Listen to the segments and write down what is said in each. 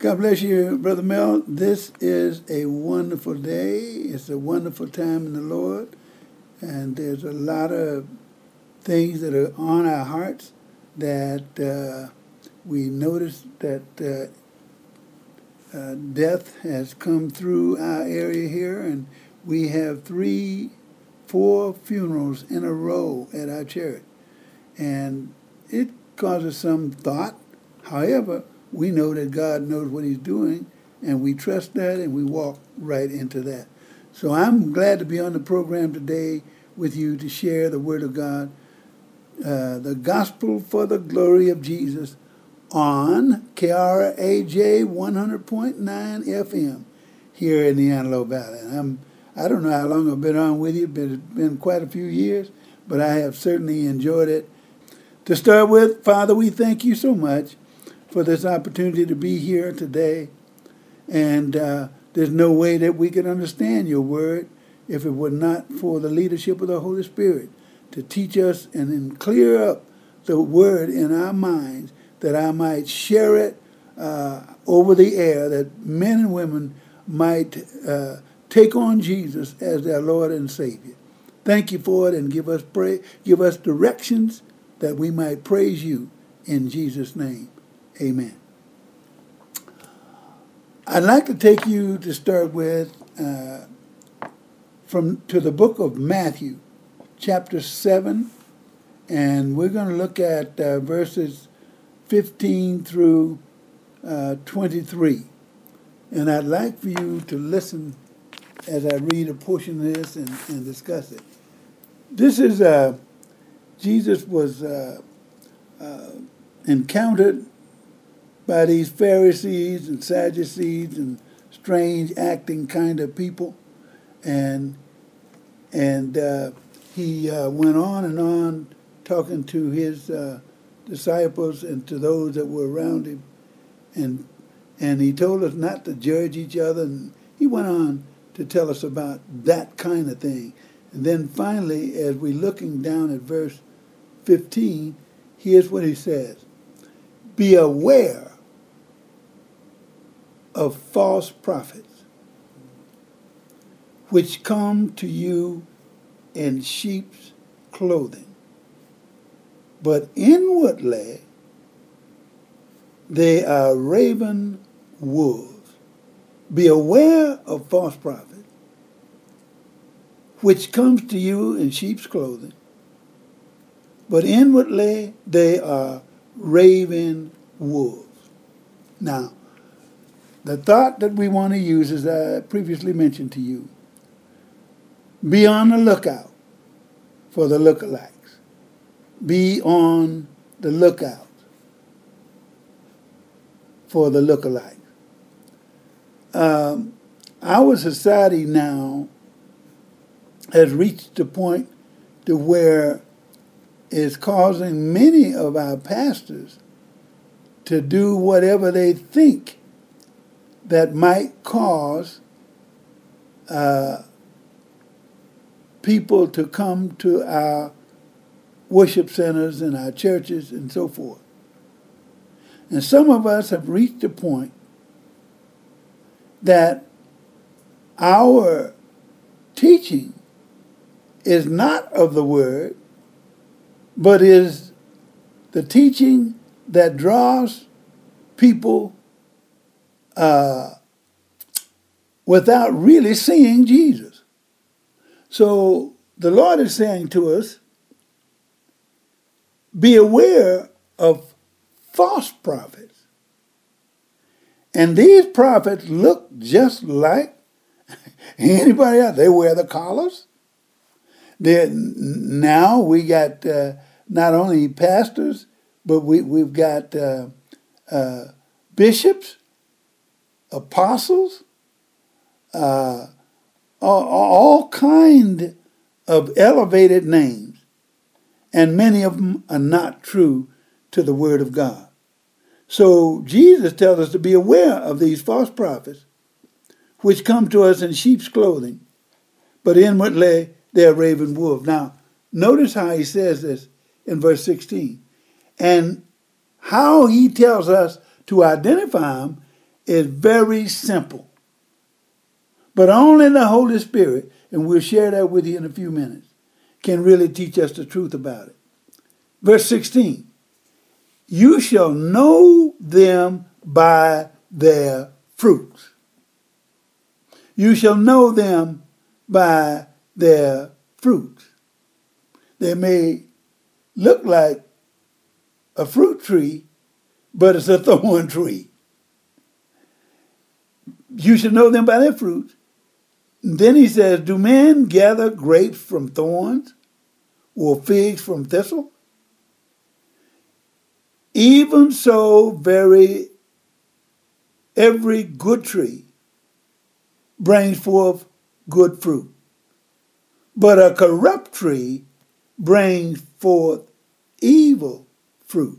God bless you, Brother Mel. This is a wonderful day. It's a wonderful time in the Lord. And there's a lot of things that are on our hearts that we notice that death has come through our area here. And we have 4 funerals in a row at our church. And it causes some thought. However, we know that God knows what he's doing, and we trust that, and we walk right into that. So I'm glad to be on the program today with you to share the Word of God, the Gospel for the Glory of Jesus on KRAJ 100.9 FM here in the Antelope Valley. And I don't know how long I've been on with you. It's been quite a few years, but I have certainly enjoyed it. To start with, Father, we thank you so much for this opportunity to be here today. And there's no way that we could understand your word if it were not for the leadership of the Holy Spirit to teach us and then clear up the word in our minds that I might share it over the air, that men and women might take on Jesus as their Lord and Savior. Thank you for it, and give us directions that we might praise you in Jesus' name. Amen. I'd like to take you to start with to the book of Matthew, chapter 7, and we're going to look at verses 15 through 23. And I'd like for you to listen as I read a portion of this and discuss it. This is Jesus was encountered by these Pharisees and Sadducees and strange acting kind of people. And he went on and on talking to his disciples and to those that were around him. And he told us not to judge each other. And he went on to tell us about that kind of thing. And then finally, as we're looking down at verse 15, here's what he says. Be aware of false prophets, which come to you in sheep's clothing, but inwardly they are raven wolves. Be aware of false prophets, which comes to you in sheep's clothing, but inwardly they are raven wolves. Now, the thought that we want to use, as I previously mentioned to you, be on the lookout for the lookalikes. Be on the lookout for the lookalikes. Our society now has reached the point to where it's causing many of our pastors to do whatever they think that might cause people to come to our worship centers and our churches and so forth. And some of us have reached the point that our teaching is not of the Word, but is the teaching that draws people without really seeing Jesus. So the Lord is saying to us, be aware of false prophets. And these prophets look just like anybody else. They wear the collars. Now we got not only pastors, but we've got bishops, apostles, all kind of elevated names, and many of them are not true to the Word of God. So Jesus tells us to be aware of these false prophets, which come to us in sheep's clothing, but inwardly they are raven wolves. Now, notice how he says this in verse 16, and how he tells us to identify them is very simple. But only the Holy Spirit, and we'll share that with you in a few minutes, can really teach us the truth about it. Verse 16, you shall know them by their fruits. You shall know them by their fruits. They may look like a fruit tree, but it's a thorn tree. You should know them by their fruits. Then he says, do men gather grapes from thorns or figs from thistle? Even so, every good tree brings forth good fruit, but a corrupt tree brings forth evil fruit.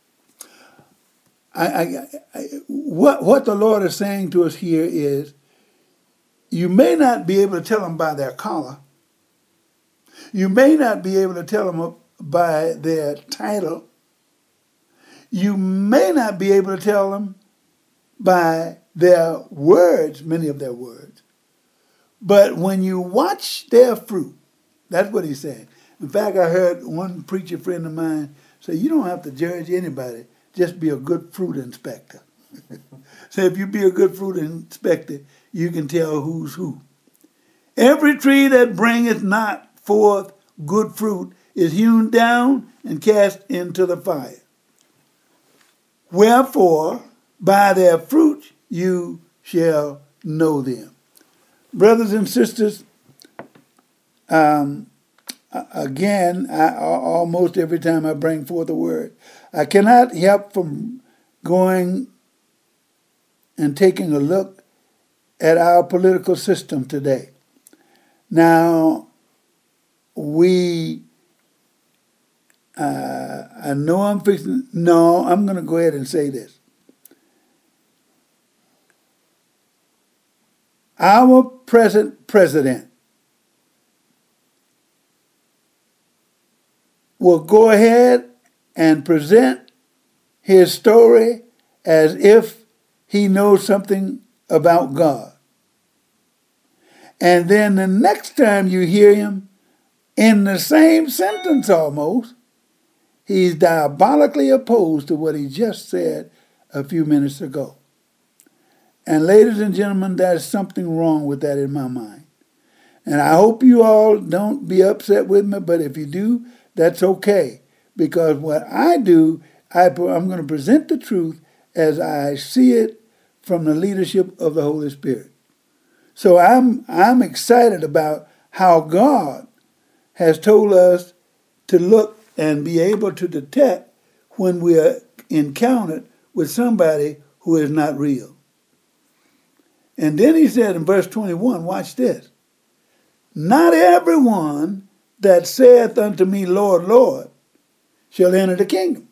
What the Lord is saying to us here is, you may not be able to tell them by their collar. You may not be able to tell them by their title. You may not be able to tell them by their words, many of their words. But when you watch their fruit, that's what he's saying. In fact, I heard one preacher friend of mine say, you don't have to judge anybody, just be a good fruit inspector. So if you be a good fruit inspector, you can tell who's who. Every tree that bringeth not forth good fruit is hewn down and cast into the fire. Wherefore, by their fruit you shall know them. Brothers and sisters, again, almost every time I bring forth a word, I cannot help from going and taking a look at our political system today. Now, I know I'm going to go ahead and say this. Our present president will go ahead and present his story as if he knows something about God. And then the next time you hear him, in the same sentence almost, he's diabolically opposed to what he just said a few minutes ago. And ladies and gentlemen, there's something wrong with that in my mind. And I hope you all don't be upset with me, but if you do, that's okay. Because what I do, I'm going to present the truth as I see it from the leadership of the Holy Spirit. So I'm excited about how God has told us to look and be able to detect when we are encountered with somebody who is not real. And then he said in verse 21, watch this. Not everyone that saith unto me, Lord, Lord, shall enter the kingdom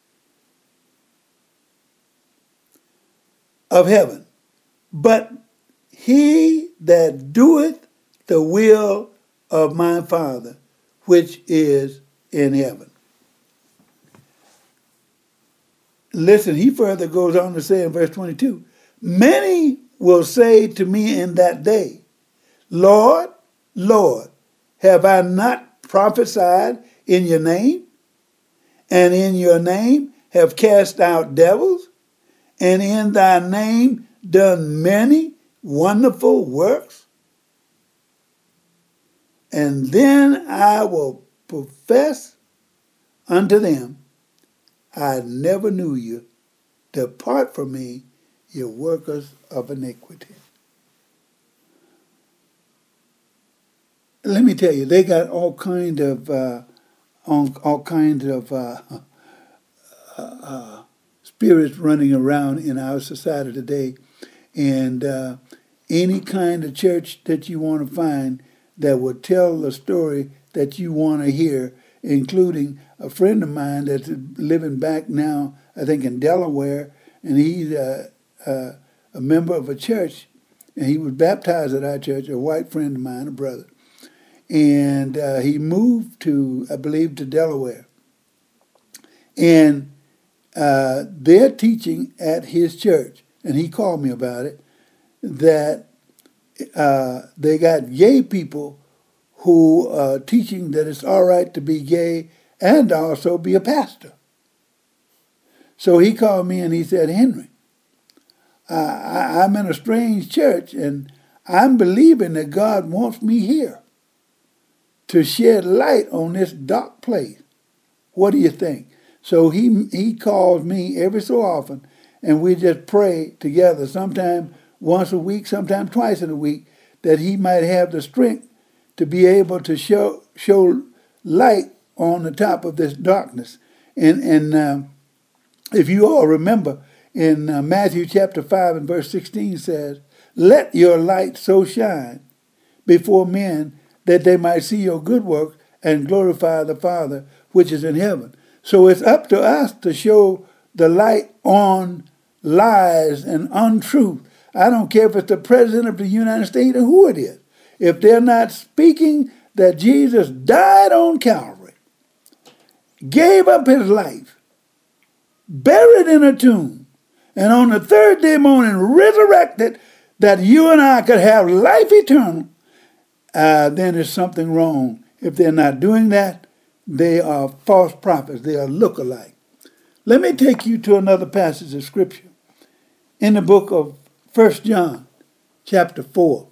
of heaven, but he that doeth the will of my Father, which is in heaven. Listen, he further goes on to say in verse 22, many will say to me in that day, Lord, Lord, have I not prophesied in your name? And in your name have cast out devils? And in thy name done many wonderful works? And then I will profess unto them, I never knew you. Depart from me, you workers of iniquity. Let me tell you, they got all kind of spirits running around in our society today, and any kind of church that you want to find that will tell the story that you want to hear, including a friend of mine that's living back now, I think in Delaware, and he's a member of a church, and he was baptized at our church, a white friend of mine, a brother. And he moved to, I believe, to Delaware. And they're teaching at his church. and he called me about it, that they got gay people who are teaching that it's all right to be gay and also be a pastor. So he called me and he said, Henry, I'm in a strange church and I'm believing that God wants me here to shed light on this dark place. What do you think? So he calls me every so often and we just pray together, sometime once a week, sometime twice in a week, that he might have the strength to be able to show light on the top of this darkness. And if you all remember, in Matthew chapter 5 and verse 16 says, let your light so shine before men that they might see your good work and glorify the Father which is in heaven. So it's up to us to show the light on lies and untruth. I don't care if it's the President of the United States or who it is. If they're not speaking that Jesus died on Calvary, gave up his life, buried in a tomb, and on the third day morning resurrected, that you and I could have life eternal, then there's something wrong. If they're not doing that, they are false prophets. They are look-alike. Let me take you to another passage of Scripture in the book of 1 John chapter 4.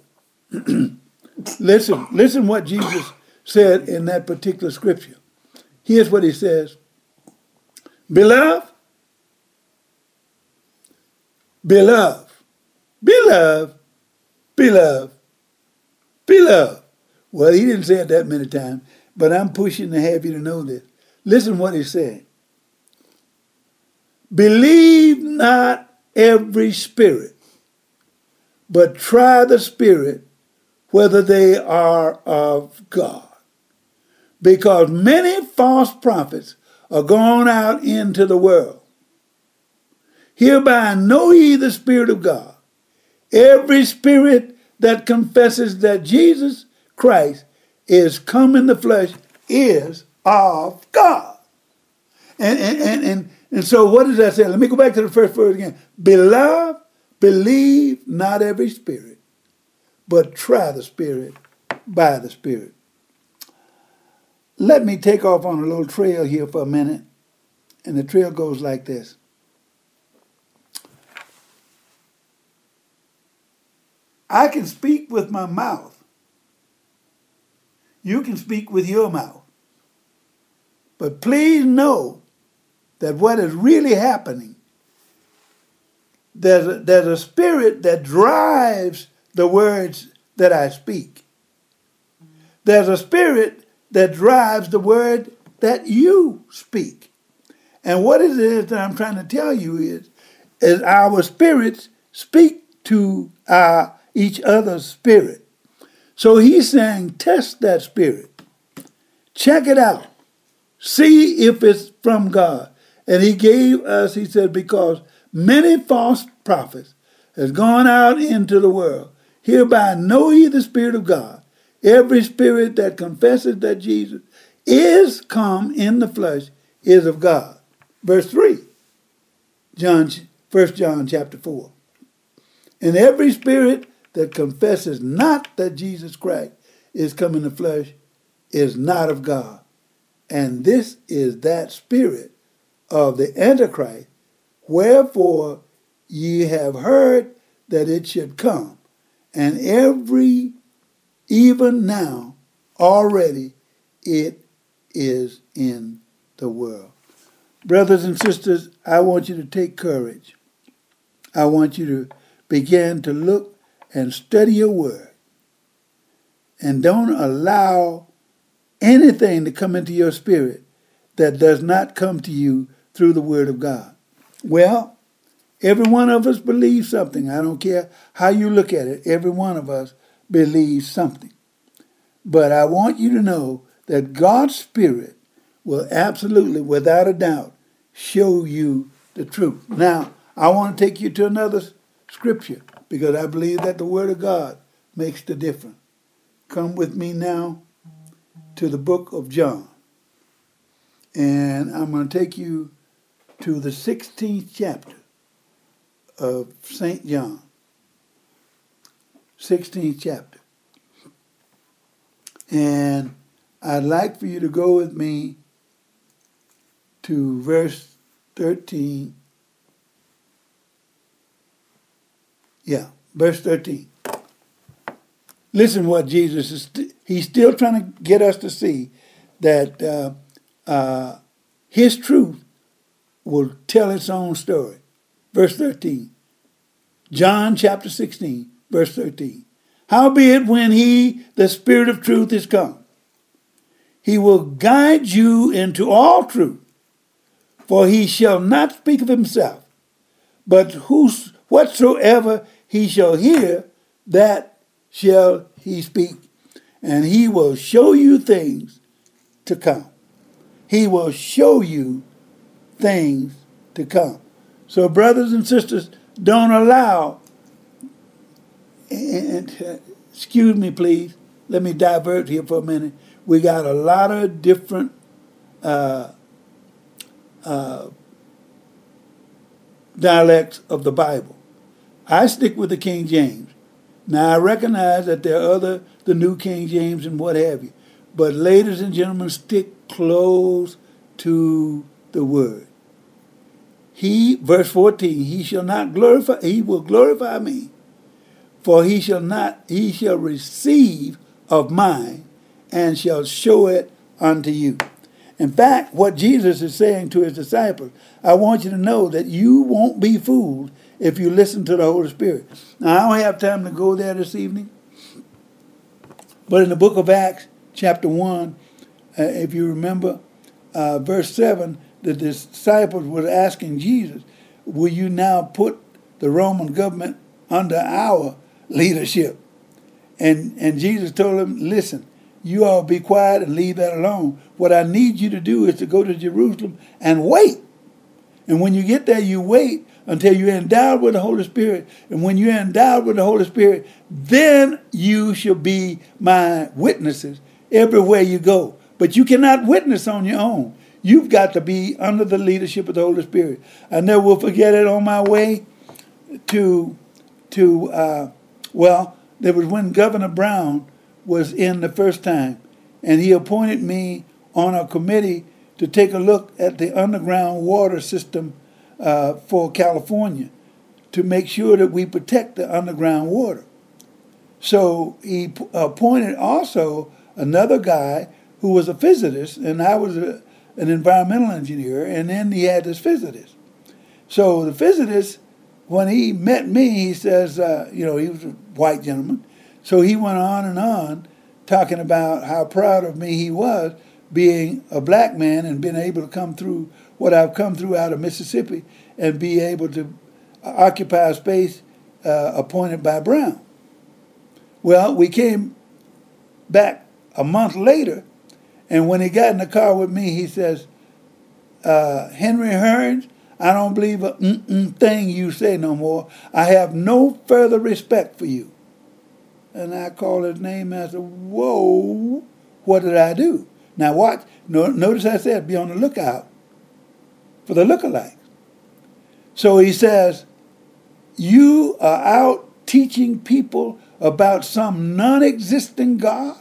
Listen what Jesus said in that particular Scripture. Here's what he says. Beloved, beloved, beloved, beloved, beloved. Well, he didn't say it that many times, but I'm pushing to have you to know this. Listen what he said. Believe not every spirit, but try the spirit whether they are of God. Because many false prophets are gone out into the world. Hereby know ye the Spirit of God. Every spirit that confesses that Jesus Christ is come in the flesh is of God. And so what does that say? Let me go back to the first verse again. Beloved, believe not every spirit, but try the Spirit by the Spirit. Let me take off on a little trail here for a minute. And the trail goes like this. I can speak with my mouth. You can speak with your mouth. But please know that what is really happening, there's a spirit that drives the words that I speak. There's a spirit that drives the word that you speak. And what it is that I'm trying to tell you is our spirits speak to each other's spirit. So he's saying, test that spirit. Check it out. See if it's from God. And he gave us, he said, because many false prophets has gone out into the world. Hereby know ye the Spirit of God. Every spirit that confesses that Jesus is come in the flesh is of God. Verse 3, 1 John chapter 4. And every spirit that confesses not that Jesus Christ is come in the flesh is not of God. And this is that spirit of the Antichrist. Wherefore ye have heard that it should come. And even now, already, it is in the world. Brothers and sisters, I want you to take courage. I want you to begin to look and study your word. And don't allow anything to come into your spirit that does not come to you through the word of God. Well, every one of us believes something. I don't care how you look at it. Every one of us believes something. But I want you to know that God's Spirit will absolutely, without a doubt, show you the truth. Now, I want to take you to another scripture because I believe that the Word of God makes the difference. Come with me now to the book of John. And I'm going to take you to the 16th chapter of St. John, 16th chapter. And I'd like for you to go with me to verse 13. Yeah, verse 13. Listen what Jesus is, he's still trying to get us to see that his truth will tell its own story. Verse 13. John chapter 16, verse 13. Howbeit when he, the Spirit of truth, is come, he will guide you into all truth, for he shall not speak of himself, but whatsoever he shall hear, that shall he speak, and he will show you things to come. He will show you things to come. So brothers and sisters, don't allow, and excuse me please, let me divert here for a minute. We got a lot of different dialects of the Bible. I stick with the King James. Now, I recognize that there are the New King James and what have you. But ladies and gentlemen, stick close to the word. Verse 14, he will glorify me, for he shall receive of mine and shall show it unto you. In fact, what Jesus is saying to his disciples, I want you to know that you won't be fooled if you listen to the Holy Spirit. Now, I don't have time to go there this evening, but in the book of Acts, chapter 1, if you remember, verse 7, the disciples were asking Jesus, will you now put the Roman government under our leadership? And Jesus told them, listen, you all be quiet and leave that alone. What I need you to do is to go to Jerusalem and wait. And when you get there, you wait until you're endowed with the Holy Spirit. And when you're endowed with the Holy Spirit, then you shall be my witnesses everywhere you go. But you cannot witness on your own. You've got to be under the leadership of the Holy Spirit. I never will forget it on my way there was when Governor Brown was in the first time, and he appointed me on a committee to take a look at the underground water system for California to make sure that we protect the underground water. So he appointed also another guy who was a physicist, and I was an environmental engineer, and then he had this physicist. So the physicist, when he met me, he says, he was a white gentleman, so he went on and on talking about how proud of me he was being a black man and being able to come through what I've come through out of Mississippi and be able to occupy a space appointed by Brown. Well, we came back a month later, and when he got in the car with me, he says, Henry Hearns, I don't believe a thing you say no more. I have no further respect for you. And I called his name and I said, whoa, what did I do? Now watch, notice I said be on the lookout for the lookalikes. So he says, you are out teaching people about some non-existent God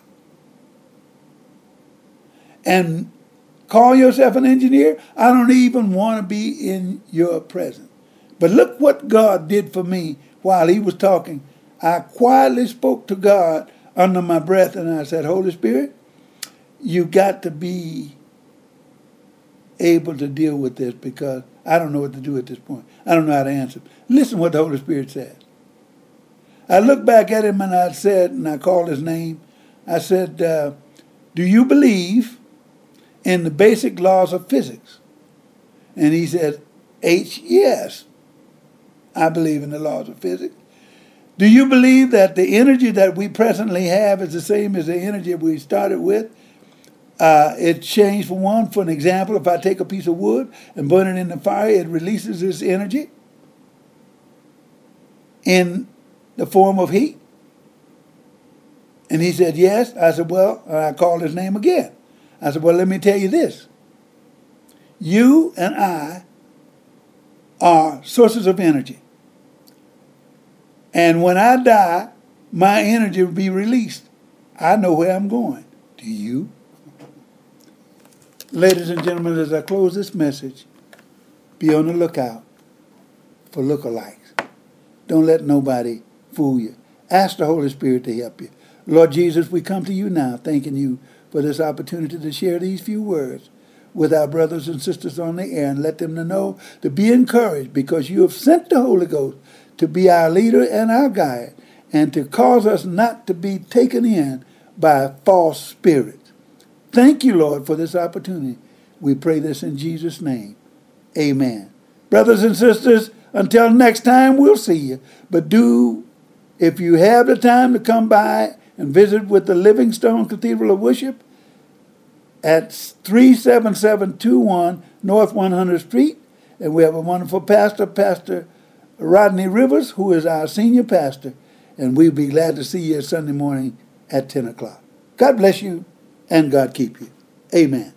and call yourself an engineer? I don't even want to be in your presence. But look what God did for me while he was talking. I quietly spoke to God under my breath and I said, Holy Spirit, you got to be able to deal with this because I don't know what to do at this point. I don't know how to answer. Listen what the Holy Spirit said. I looked back at him and I said, and I called his name, I said, do you believe in the basic laws of physics? And he said, yes, I believe in the laws of physics. Do you believe that the energy that we presently have is the same as the energy we started with? It changed for an example, if I take a piece of wood and burn it in the fire, it releases this energy in the form of heat. And he said, yes. I said, well, I called his name again. I said, well, let me tell you this. You and I are sources of energy. And when I die, my energy will be released. I know where I'm going. Do you? Ladies and gentlemen, as I close this message, be on the lookout for lookalikes. Don't let nobody fool you. Ask the Holy Spirit to help you. Lord Jesus, we come to you now, thanking you for this opportunity to share these few words with our brothers and sisters on the air, and let them know to be encouraged, because you have sent the Holy Ghost to be our leader and our guide, and to cause us not to be taken in by false spirits. Thank you, Lord, for this opportunity. We pray this in Jesus' name. Amen. Brothers and sisters, until next time, we'll see you. But if you have the time to come by and visit with the Livingstone Cathedral of Worship at 37721 North 100th Street. And we have a wonderful pastor, Pastor Rodney Rivers, who is our senior pastor. And we'll be glad to see you Sunday morning at 10 o'clock. God bless you, and God keep you. Amen.